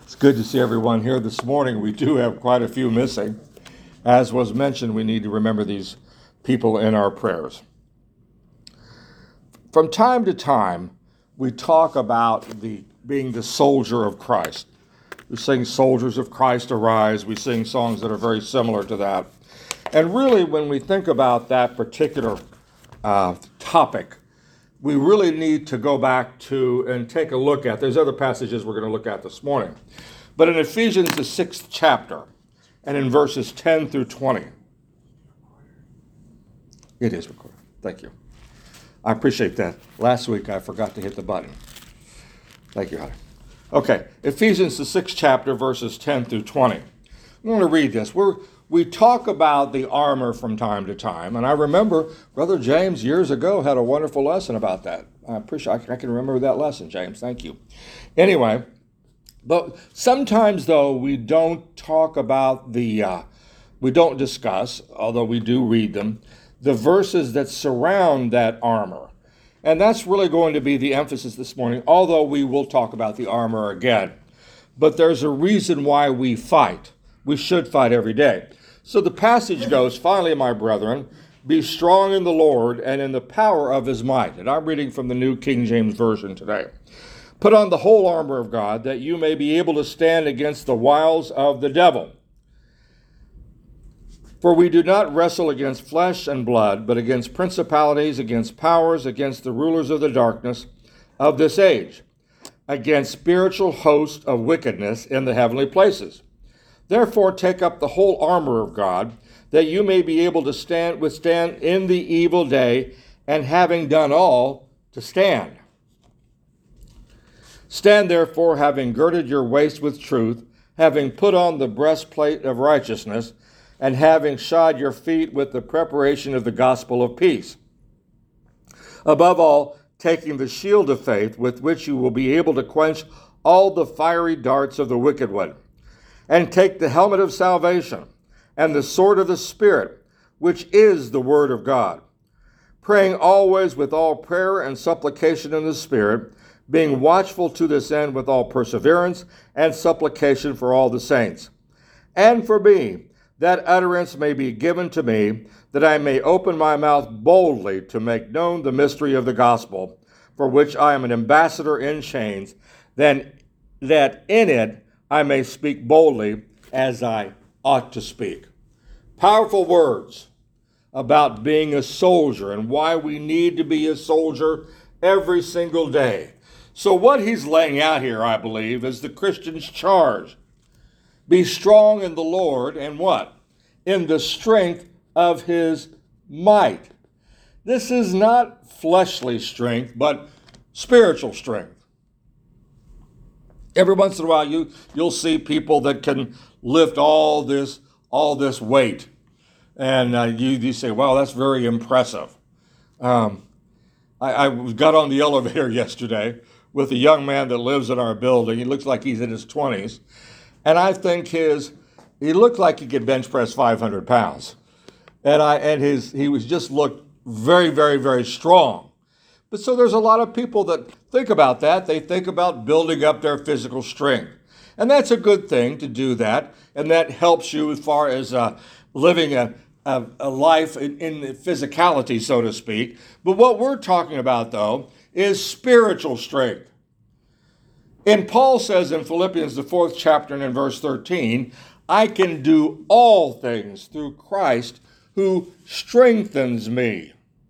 It's good to see everyone here this morning. We do have quite a few missing. As was mentioned, we need to remember these people in our prayers. From time to time, we talk about being the soldier of Christ. We sing Soldiers of Christ Arise. We sing songs that are very similar to that. And really, when we think about that particular topic, we really need to go back to and take a look at, there's other passages we're going to look at this morning, but in Ephesians, the 6th chapter, and in verses 10 through 20. It is recorded. Thank you. I appreciate that. Last week, I forgot to hit the button. Thank you, honey. Okay, Ephesians, the 6th chapter, verses 10 through 20. I want to read this. We talk about the armor from time to time, and I remember Brother James years ago had a wonderful lesson about that. I can remember that lesson, James. Thank you. Anyway, but sometimes, though, we don't talk about we don't discuss, although we do read them, the verses that surround that armor. And that's really going to be the emphasis this morning, although we will talk about the armor again. But there's a reason why we fight. We should fight every day. So the passage goes, finally, my brethren, be strong in the Lord and in the power of his might. And I'm reading from the New King James Version today. Put on the whole armor of God, that you may be able to stand against the wiles of the devil. For we do not wrestle against flesh and blood, but against principalities, against powers, against the rulers of the darkness of this age, against spiritual hosts of wickedness in the heavenly places. Therefore take up the whole armor of God, that you may be able to withstand in the evil day, and having done all, to stand. Stand therefore, having girded your waist with truth, having put on the breastplate of righteousness, and having shod your feet with the preparation of the gospel of peace. Above all, taking the shield of faith, with which you will be able to quench all the fiery darts of the wicked one. And take the helmet of salvation, and the sword of the Spirit, which is the word of God, praying always with all prayer and supplication in the Spirit, being watchful to this end with all perseverance and supplication for all the saints. And for me, that utterance may be given to me, that I may open my mouth boldly to make known the mystery of the gospel, for which I am an ambassador in chains, that in it I may speak boldly as I ought to speak. Powerful words about being a soldier and why we need to be a soldier every single day. So what he's laying out here, I believe, is the Christian's charge. Be strong in the Lord and what? In the strength of his might. This is not fleshly strength, but spiritual strength. Every once in a while, you'll see people that can lift all this weight, and you say, "Wow, that's very impressive." I got on the elevator yesterday with a young man that lives in our building. He looks like he's in his 20s, and I think he looked like he could bench press 500 pounds, he was just looked very, very, very strong. But so there's a lot of people that think about that. They think about building up their physical strength. And that's a good thing to do that. And that helps you as far as living a life in physicality, so to speak. But what we're talking about, though, is spiritual strength. And Paul says in Philippians, the 4th chapter and in verse 13, I can do all things through Christ who strengthens me.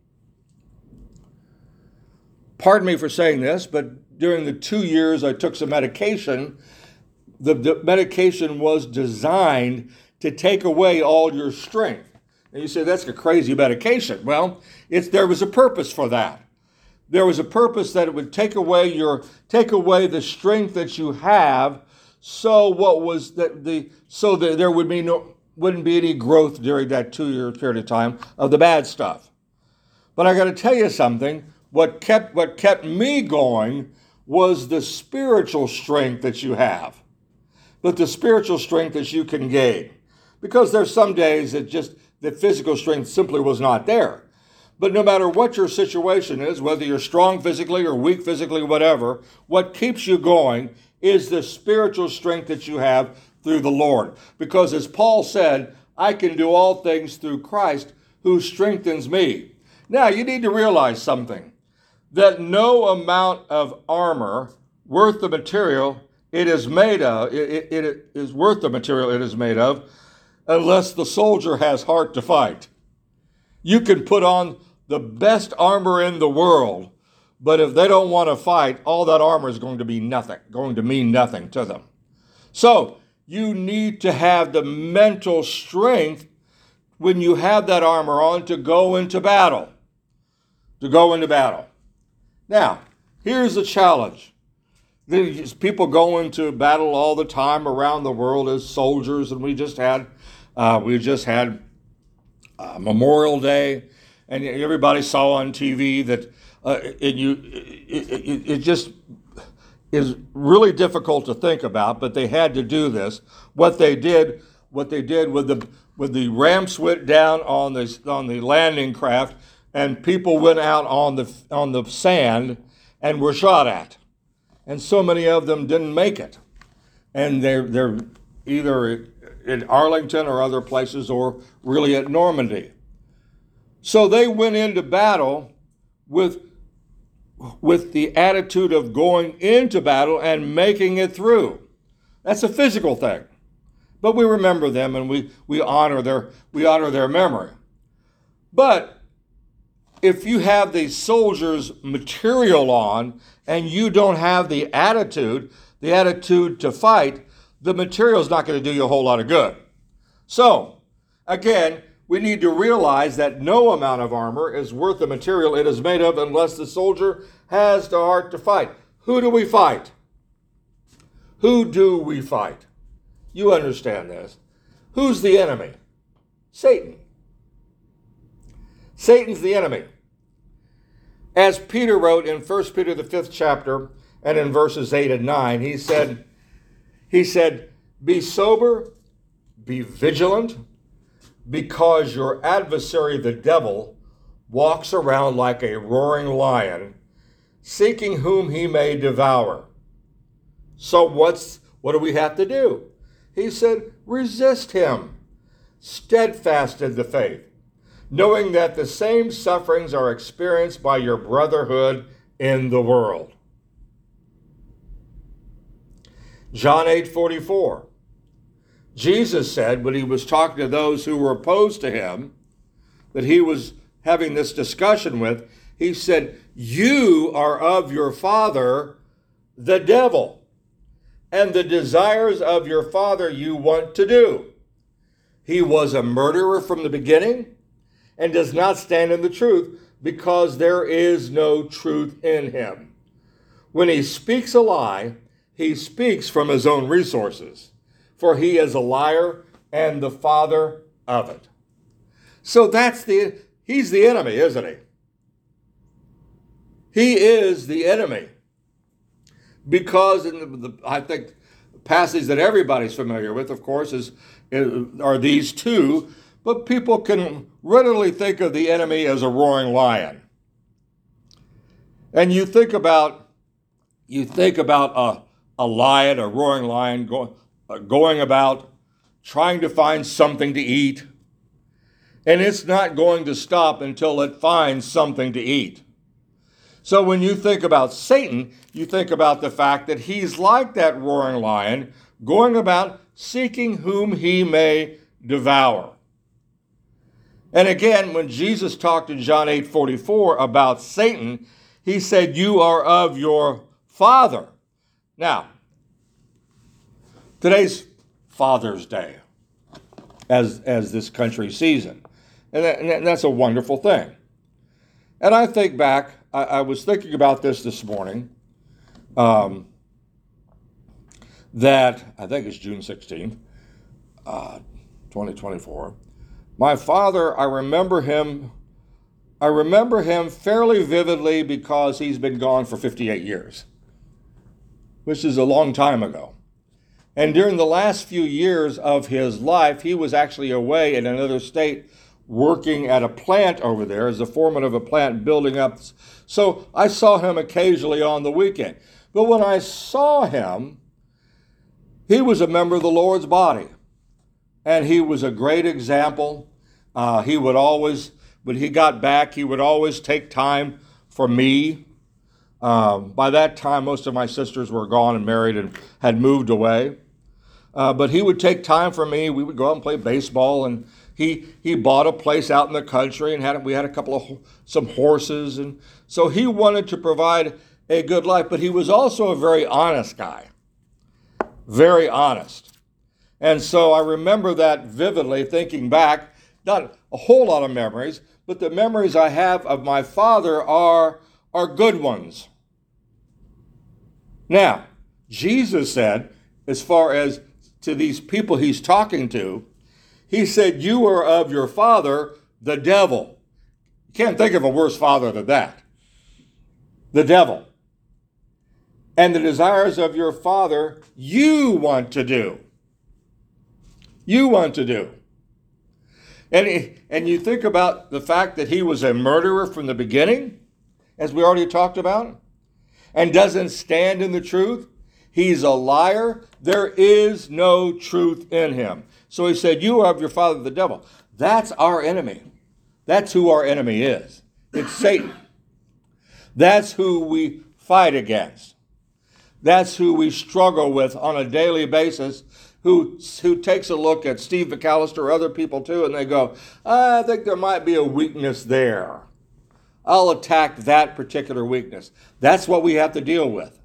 Pardon me for saying this, but during the 2 years I took some medication, the medication was designed to take away all your strength. And you say, that's a crazy medication. Well, there was a purpose for that. There was a purpose that it would take away the strength that you have, so that there wouldn't be any growth during that 2-year period of time of the bad stuff. But I got to tell you something. What kept me going was the spiritual strength that you have, but the spiritual strength that you can gain. Because there's some days that physical strength simply was not there. But no matter what your situation is, whether you're strong physically or weak physically, whatever, what keeps you going is the spiritual strength that you have through the Lord. Because as Paul said, I can do all things through Christ who strengthens me. Now, you need to realize something, that no amount of armor worth the material it is made of, it is worth the material it is made of, unless the soldier has heart to fight. You can put on the best armor in the world, but if they don't want to fight, all that armor is going to be nothing, going to mean nothing to them. So you need to have the mental strength when you have that armor on to go into battle. To go into battle. Now, here's the challenge. There's people go into battle all the time around the world as soldiers, and we just had Memorial Day, and everybody saw on TV that it just is really difficult to think about, but they had to do this. What they did with the ramps went down on the landing craft, and people went out on the sand and were shot at, and so many of them didn't make it, and they're either in Arlington or other places, or really at Normandy. So they went into battle with the attitude of going into battle and making it through. That's a physical thing. But we remember them, and we honor their memory. But if you have the soldier's material on and you don't have the attitude to fight, the material is not going to do you a whole lot of good. So, again, we need to realize that no amount of armor is worth the material it is made of unless the soldier has the heart to fight. Who do we fight? Who do we fight? You understand this. Who's the enemy? Satan. Satan's the enemy. As Peter wrote in 1 Peter, the 5th chapter, and in verses 8 and 9, he said, be sober, be vigilant, because your adversary, the devil, walks around like a roaring lion, seeking whom he may devour. So what do we have to do? He said, resist him, steadfast in the faith, knowing that the same sufferings are experienced by your brotherhood in the world. John 8:44. Jesus said, when he was talking to those who were opposed to him, that he was having this discussion with, he said, you are of your father, the devil, and the desires of your father you want to do. He was a murderer from the beginning and does not stand in the truth, because there is no truth in him. When he speaks a lie, he speaks from his own resources, for he is a liar and the father of it. So he's the enemy, isn't he? He is the enemy. Because I think the passage that everybody's familiar with, of course, are these two, but people can readily think of the enemy as a roaring lion. And you think about a lion, a roaring lion, going about trying to find something to eat, and it's not going to stop until it finds something to eat. So when you think about Satan, you think about the fact that he's like that roaring lion, going about seeking whom he may devour. And again, when Jesus talked in John 8:44 about Satan, he said, you are of your father. Now, today's Father's Day, as this country sees it. And that's a wonderful thing. And I think back, I was thinking about this morning, that I think it's June 16th, 2024. My father, I remember him fairly vividly because he's been gone for 58 years, which is a long time ago. And during the last few years of his life, he was actually away in another state working at a plant over there as the foreman of a plant building up. So I saw him occasionally on the weekend. But when I saw him, He was a member of the Lord's body, and he was a great example. He would always, when he got back, he would always take time for me. By that time, most of my sisters were gone and married and had moved away. But he would take time for me. We would go out and play baseball, and he bought a place out in the country, and we had some horses, and so he wanted to provide a good life. But he was also a very honest guy, very honest. And so I remember that vividly, thinking back, not a whole lot of memories, but the memories I have of my father are good ones. Now, Jesus said, as far as to these people he's talking to, he said, you are of your father, the devil. You can't think of a worse father than that. The devil. And the desires of your father you want to do. You want to do. And you think about the fact that he was a murderer from the beginning, as we already talked about, and doesn't stand in the truth. He's a liar. There is no truth in him. So he said, you are of your father, the devil. That's our enemy. That's who our enemy is. It's Satan. That's who we fight against. That's who we struggle with on a daily basis, who takes a look at Steve McAllister or other people too, and they go, I think there might be a weakness there. I'll attack that particular weakness. That's what we have to deal with.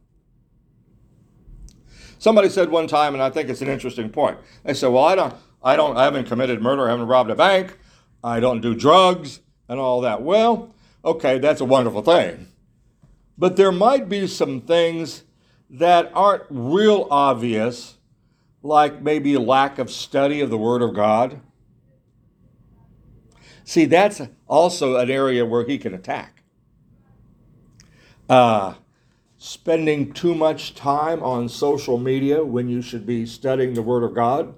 Somebody said one time, and I think it's an interesting point. They said, well, I haven't committed murder, I haven't robbed a bank, I don't do drugs and all that. Well, okay, that's a wonderful thing. But there might be some things that aren't real obvious, like maybe a lack of study of the Word of God. See, that's also an area where he can attack. Spending too much time on social media when you should be studying the Word of God.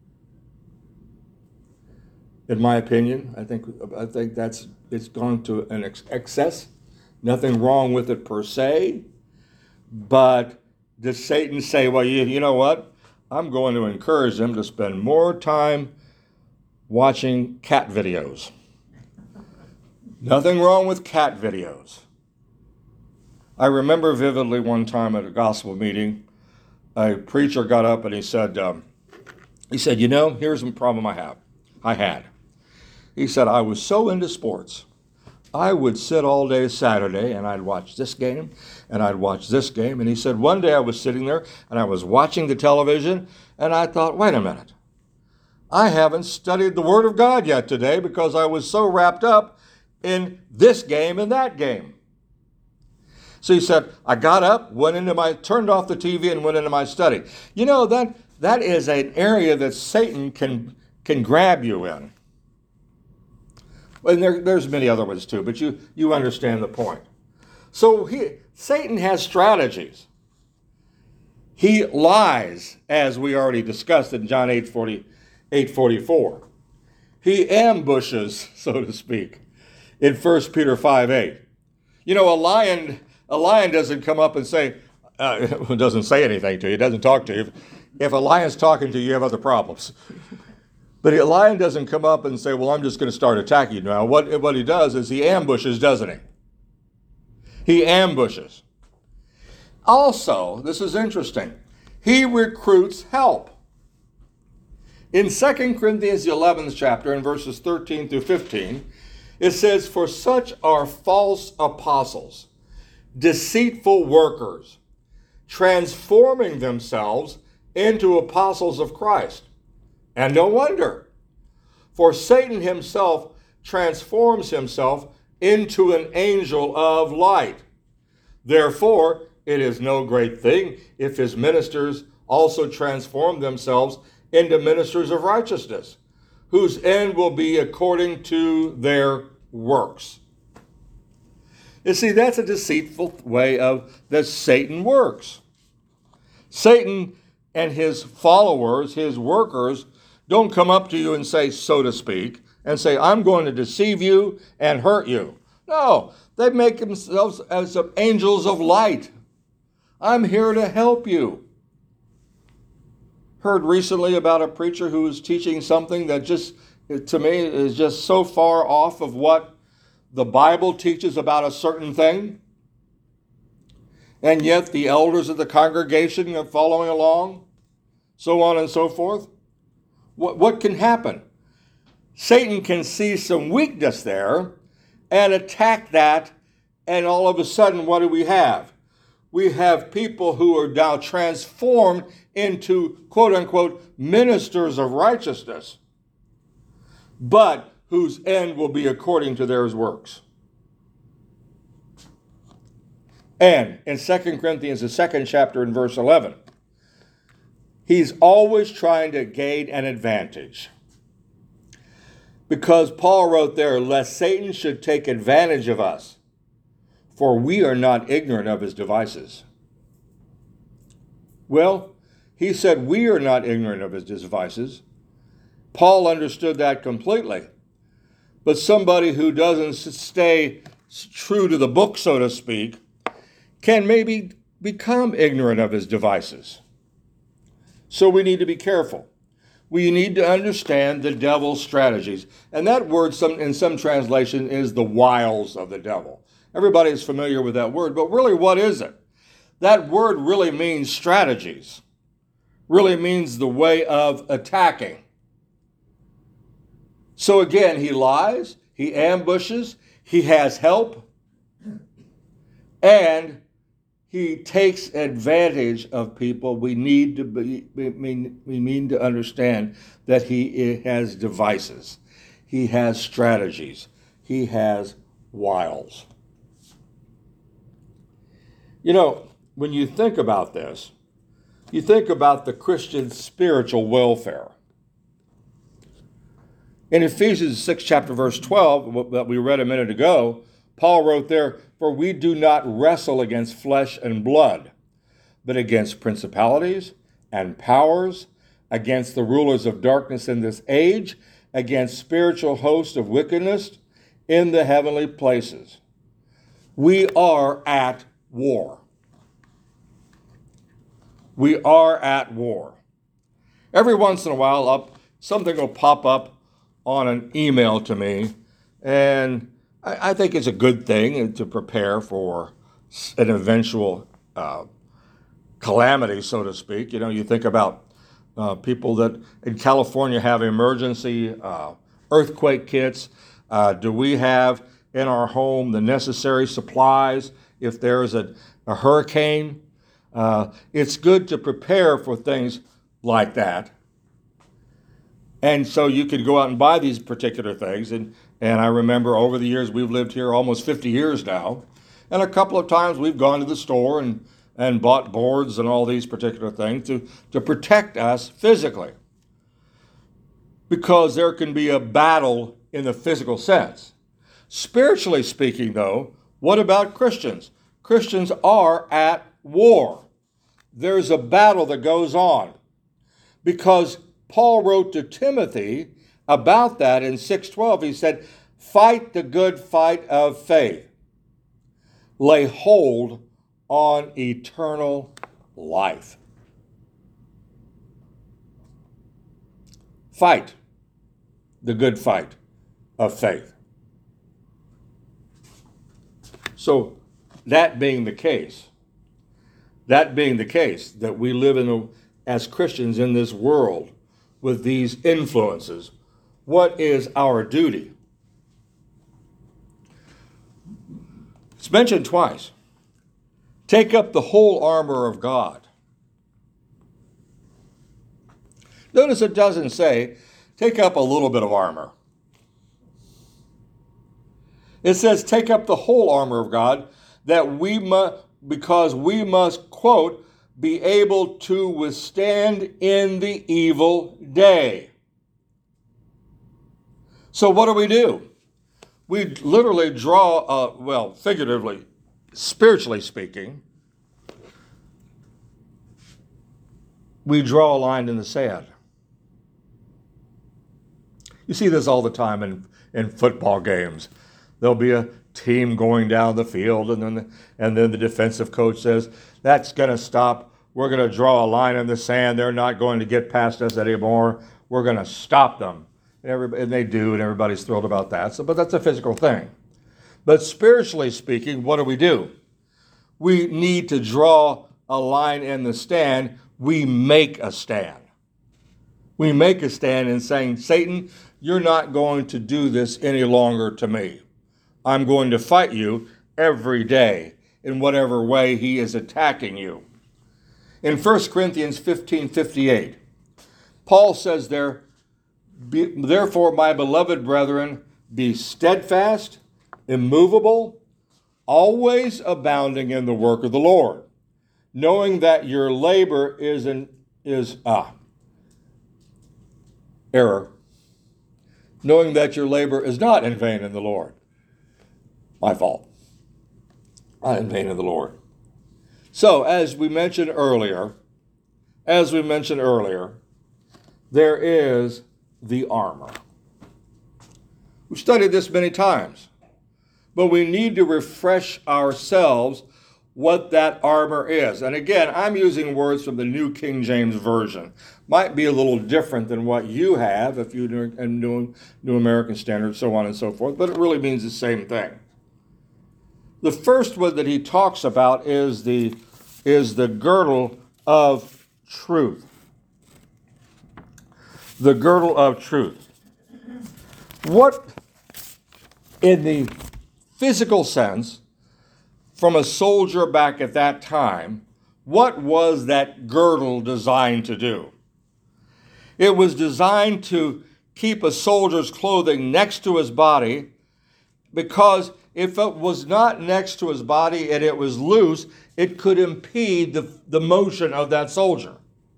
In my opinion, I think it's gone to an excess. Nothing wrong with it per se, but does Satan say, well, you know what? I'm going to encourage them to spend more time watching cat videos. Nothing wrong with cat videos. I remember vividly one time at a gospel meeting, a preacher got up and he said, you know, here's the problem I had. He said, I was so into sports. I would sit all day Saturday and I'd watch this game and I'd watch this game. And he said, one day I was sitting there and I was watching the television and I thought, wait a minute. I haven't studied the Word of God yet today because I was so wrapped up in this game and that game. So he said, I got up, turned off the TV and went into my study. You know, that is an area that Satan can grab you in. And there's many other ones too, but you understand the point. So Satan has strategies. He lies, as we already discussed in John 8:44. He ambushes, so to speak, in 1 Peter 5:8. You know, a lion doesn't come up and say, doesn't say anything to you, doesn't talk to you. If a lion's talking to you, you have other problems. But a lion doesn't come up and say, well, I'm just going to start attacking you now. What he does is he ambushes, doesn't he? He ambushes. Also, this is interesting, he recruits help. In 2 Corinthians, the 11th chapter, in verses 13 through 15, it says, for such are false apostles, deceitful workers, transforming themselves into apostles of Christ. And no wonder, for Satan himself transforms himself into an angel of light. Therefore, it is no great thing if his ministers also transform themselves into ministers of righteousness, whose end will be according to their works. You see, that's a deceitful way that Satan works. Satan and his followers, his workers, don't come up to you and say, so to speak, and say, I'm going to deceive you and hurt you. No, they make themselves as some angels of light. I'm here to help you. heard recently about a preacher who is teaching something that just, to me, is just so far off of what the Bible teaches about a certain thing. And yet the elders of the congregation are following along, so on and so forth. What can happen? Satan can see some weakness there and attack that, and all of a sudden, what do we have? We have people who are now transformed into, quote unquote, ministers of righteousness, but whose end will be according to their works. And in 2 Corinthians, the 2nd chapter in verse 11, he's always trying to gain an advantage. Because Paul wrote there, lest Satan should take advantage of us, for we are not ignorant of his devices. Well, he said we are not ignorant of his devices. Paul understood that completely. But somebody who doesn't stay true to the book, so to speak, can maybe become ignorant of his devices. So we need to be careful. We need to understand the devil's strategies. And that word in some translation is the wiles of the devil. Everybody is familiar with that word, but really what is it? That word really means strategies. Really means the way of attacking. So again, he lies, he ambushes, he has help, and he takes advantage of people. We need to understand that he has devices. He has strategies. He has wiles. You know, when you think about this, you think about the Christian spiritual welfare. In Ephesians 6, chapter verse 12, that we read a minute ago, Paul wrote there, for we do not wrestle against flesh and blood, but against principalities and powers, against the rulers of darkness in this age, against spiritual hosts of wickedness in the heavenly places. We are at war. We are at war. Every once in a while, something will pop up on an email to me, and I think it's a good thing to prepare for an eventual calamity, so to speak. You know, you think about people that in California have emergency earthquake kits. Do we have in our home the necessary supplies if there's a hurricane? It's good to prepare for things like that. And so you could go out and buy these particular things. And I remember over the years, we've lived here almost 50 years now. And a couple of times we've gone to the store and bought boards and all these particular things to protect us physically. Because there can be a battle in the physical sense. Spiritually speaking, though, what about Christians? Christians are at war. There's a battle that goes on. Because Paul wrote to Timothy about that in 6:12. He said, fight the good fight of faith. Lay hold on eternal life. Fight the good fight of faith. So that being the case, that we live as Christians in this world with these influences, what is our duty? It's mentioned twice. Take up the whole armor of God. Notice it doesn't say, take up a little bit of armor. It says, take up the whole armor of God, because we must, quote, be able to withstand in the evil day. So what do? We literally draw, figuratively, spiritually speaking, we draw a line in the sand. You see this all the time in football games. There'll be a team going down the field, and then the defensive coach says, that's going to stop we're going to draw a line in the sand. They're not going to get past us anymore. We're going to stop them. And they do, and everybody's thrilled about that. But that's a physical thing. But spiritually speaking, what do? We need to draw a line in the stand. We make a stand. We make a stand in saying, Satan, you're not going to do this any longer to me. I'm going to fight you every day in whatever way he is attacking you. In 1 Corinthians 15:58, Paul says there, therefore, my beloved brethren, be steadfast, immovable, always abounding in the work of the Lord, knowing that your labor is knowing that your labor is not in vain in the Lord. My fault. Not in vain in the Lord. So, as we mentioned earlier, there is the armor. We've studied this many times, but we need to refresh ourselves what that armor is. And again, I'm using words from the New King James Version. Might be a little different than what you have if you're doing New American Standard, so on and so forth, but it really means the same thing. The first one that he talks about is the girdle of truth. The girdle of truth. What, in the physical sense, from a soldier back at that time, what was that girdle designed to do? It was designed to keep a soldier's clothing next to his body, because if it was not next to his body and it was loose, it could impede the motion of that soldier.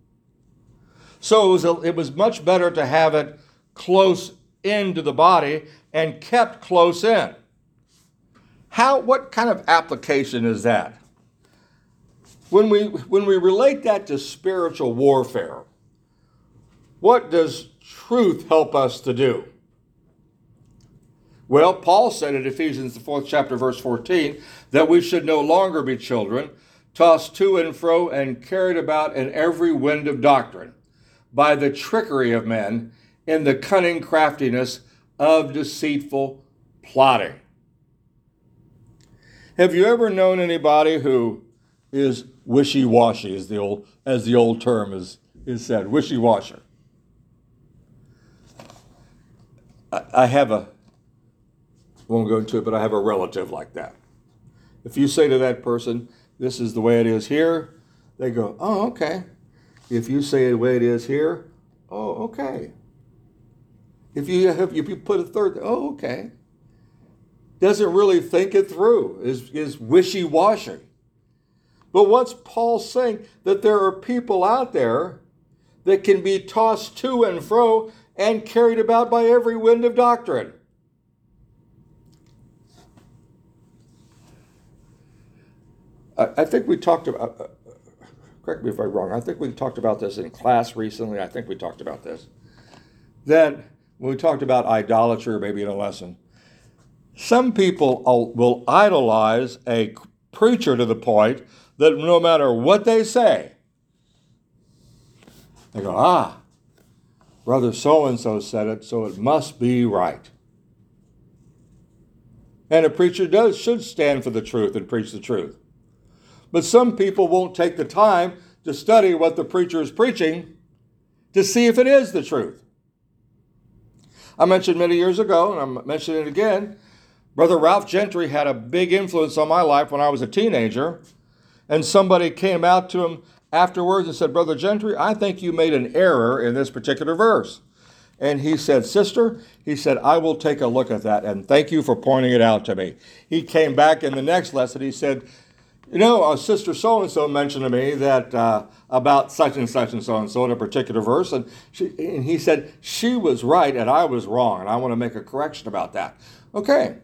So it was much better to have it close into the body and kept close in. What kind of application is that? When we relate that to spiritual warfare, what does truth help us to do? Well, Paul said in Ephesians, the 4th chapter, verse 14, that we should no longer be children, tossed to and fro and carried about in every wind of doctrine, by the trickery of men, in the cunning craftiness of deceitful plotting. Have you ever known anybody who is wishy-washy, as the old term is said, wishy-washy? I won't go into it, but I have a relative like that. If you say to that person, this is the way it is here, they go, oh, okay. If you say the way it is here, oh, okay. If you put a third, oh, okay. Doesn't really think it through, is wishy-washy. But what's Paul saying? That there are people out there that can be tossed to and fro and carried about by every wind of doctrine. I think we talked about, correct me if I'm wrong, I think we talked about this in class recently. I think we talked about this. That when we talked about idolatry, or maybe in a lesson, some people will idolize a preacher to the point that no matter what they say, they go, Brother so-and-so said it, so it must be right. And a preacher should stand for the truth and preach the truth. But some people won't take the time to study what the preacher is preaching to see if it is the truth. I mentioned many years ago, and I'm mentioning it again, Brother Ralph Gentry had a big influence on my life when I was a teenager, and somebody came out to him afterwards and said, Brother Gentry, I think you made an error in this particular verse. And he said, Sister, I will take a look at that, and thank you for pointing it out to me. He came back in the next lesson, he said, Sister so-and-so mentioned to me that about such and so-and-so in a particular verse, and he said, she was right and I was wrong, and I want to make a correction about that. Okay.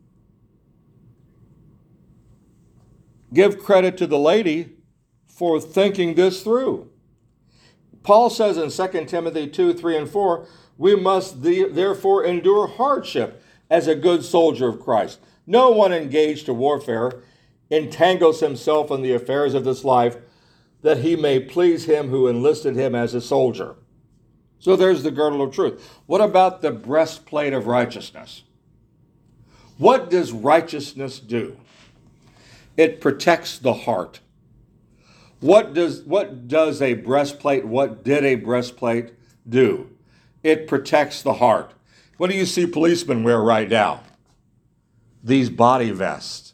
Give credit to the lady for thinking this through. Paul says in 2 Timothy 2, 3, and 4, we must therefore endure hardship as a good soldier of Christ. No one engaged to warfare entangles himself in the affairs of this life, that he may please him who enlisted him as a soldier. So there's the girdle of truth. What about the breastplate of righteousness? What does righteousness do? It protects the heart. What does a breastplate, what did a breastplate do? It protects the heart. What do you see policemen wear right now? These body vests.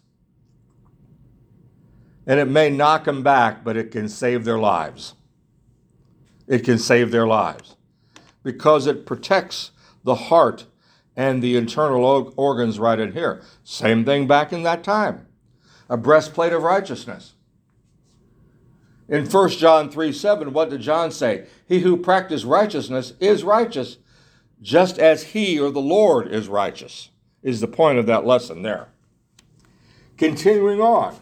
And it may knock them back, but it can save their lives. It can save their lives because it protects the heart and the internal organs right in here. Same thing back in that time. A breastplate of righteousness. In 1 John 3:7, what did John say? He who practices righteousness is righteous, just as he or the Lord is righteous, is the point of that lesson there. Continuing on.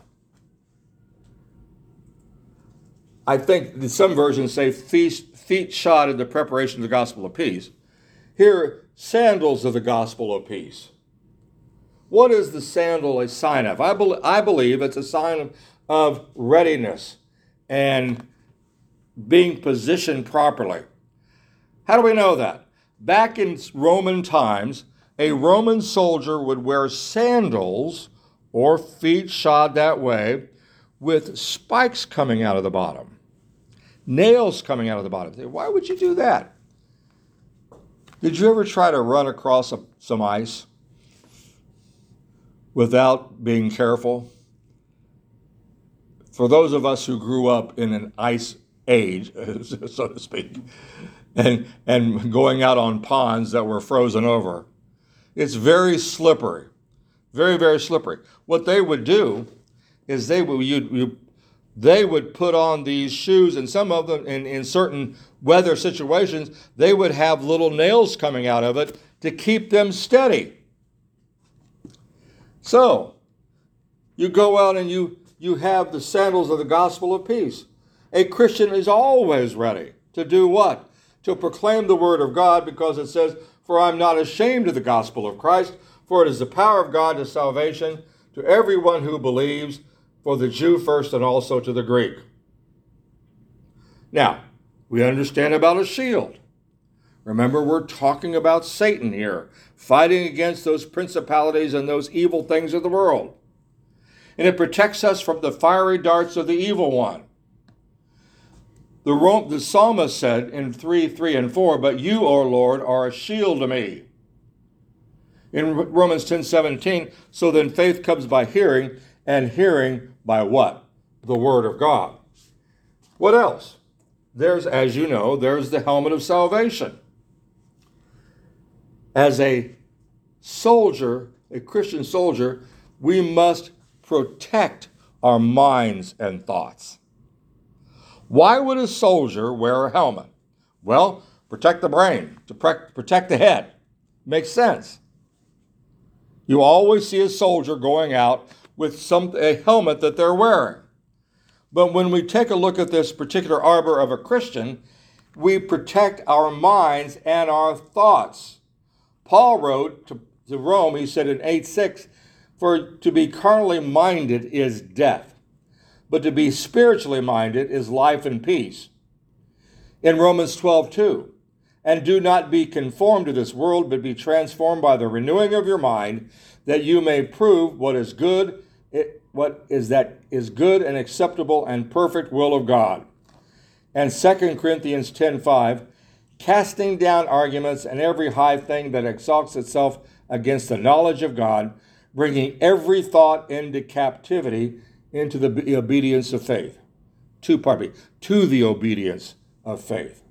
I think some versions say feet shod in the preparation of the gospel of peace. Here, sandals of the gospel of peace. What is the sandal a sign of? I believe it's a sign of readiness and being positioned properly. How do we know that? Back in Roman times, a Roman soldier would wear sandals or feet shod that way with spikes coming out of the bottom, nails coming out of the bottom. Why would you do that? Did you ever try to run across some ice without being careful? For those of us who grew up in an ice age, so to speak, and going out on ponds that were frozen over, it's very slippery, very, very slippery. What they would do is they would put on these shoes, and some of them in certain weather situations, they would have little nails coming out of it to keep them steady. So, you go out and you have the sandals of the gospel of peace. A Christian is always ready to do what? To proclaim the word of God, because it says, "For I'm not ashamed of the gospel of Christ, for it is the power of God to salvation to everyone who believes, for the Jew first and also to the Greek." Now, we understand about a shield. Remember, we're talking about Satan here, fighting against those principalities and those evil things of the world. And it protects us from the fiery darts of the evil one. The psalmist said in 3 and 4, "But you, O Lord, are a shield to me." In Romans 10:17, so then faith comes by hearing, and hearing by what? The word of God. What else? There's, as you know, there's the helmet of salvation. As a soldier, a Christian soldier, we must protect our minds and thoughts. Why would a soldier wear a helmet? Well, protect the brain, to protect the head. Makes sense. You always see a soldier going out with a helmet that they're wearing. But when we take a look at this particular arbor of a Christian, we protect our minds and our thoughts. Paul wrote to Rome, he said in 8:6, "For to be carnally minded is death, but to be spiritually minded is life and peace." In Romans 12:2, "And do not be conformed to this world, but be transformed by the renewing of your mind, that you may prove what is good and acceptable and perfect will of God." And 2 Corinthians 10:5, "Casting down arguments and every high thing that exalts itself against the knowledge of God, bringing every thought into captivity into the obedience of faith." To the obedience of faith.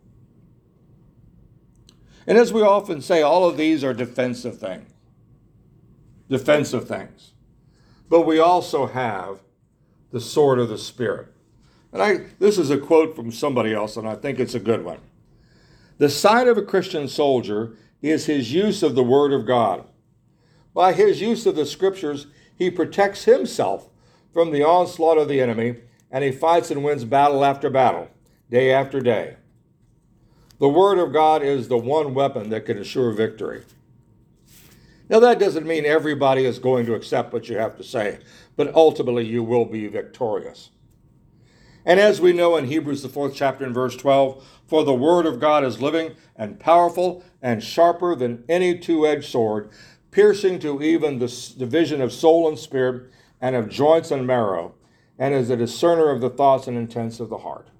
And as we often say, all of these are defensive things. Defensive things. But we also have the sword of the Spirit. And this is a quote from somebody else, and I think it's a good one. "The sign of a Christian soldier is his use of the Word of God. By his use of the Scriptures, he protects himself from the onslaught of the enemy, and he fights and wins battle after battle, day after day. The Word of God is the one weapon that can assure victory." Now, that doesn't mean everybody is going to accept what you have to say, but ultimately you will be victorious. And as we know in Hebrews, the 4th chapter and verse 12, for the word of God is living and powerful and sharper than any two-edged sword, piercing to even the division of soul and spirit and of joints and marrow, and is a discerner of the thoughts and intents of the heart.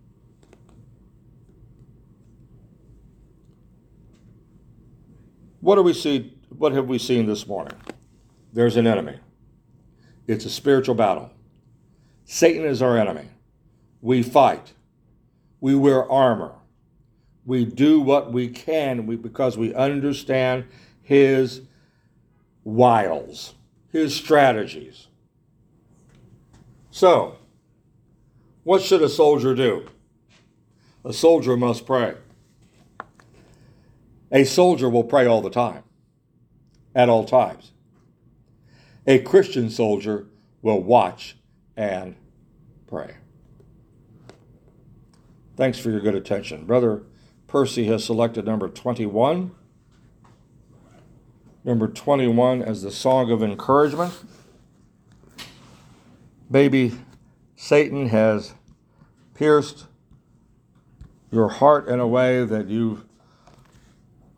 What have we seen this morning? There's an enemy. It's a spiritual battle. Satan is our enemy. We fight. We wear armor. We do what we can because we understand his wiles, his strategies. So, what should a soldier do? A soldier must pray. A soldier will pray all the time, at all times. A Christian soldier will watch and pray. Thanks for your good attention. Brother Percy has selected number 21. Number 21 as the song of encouragement. Baby, Satan has pierced your heart in a way that you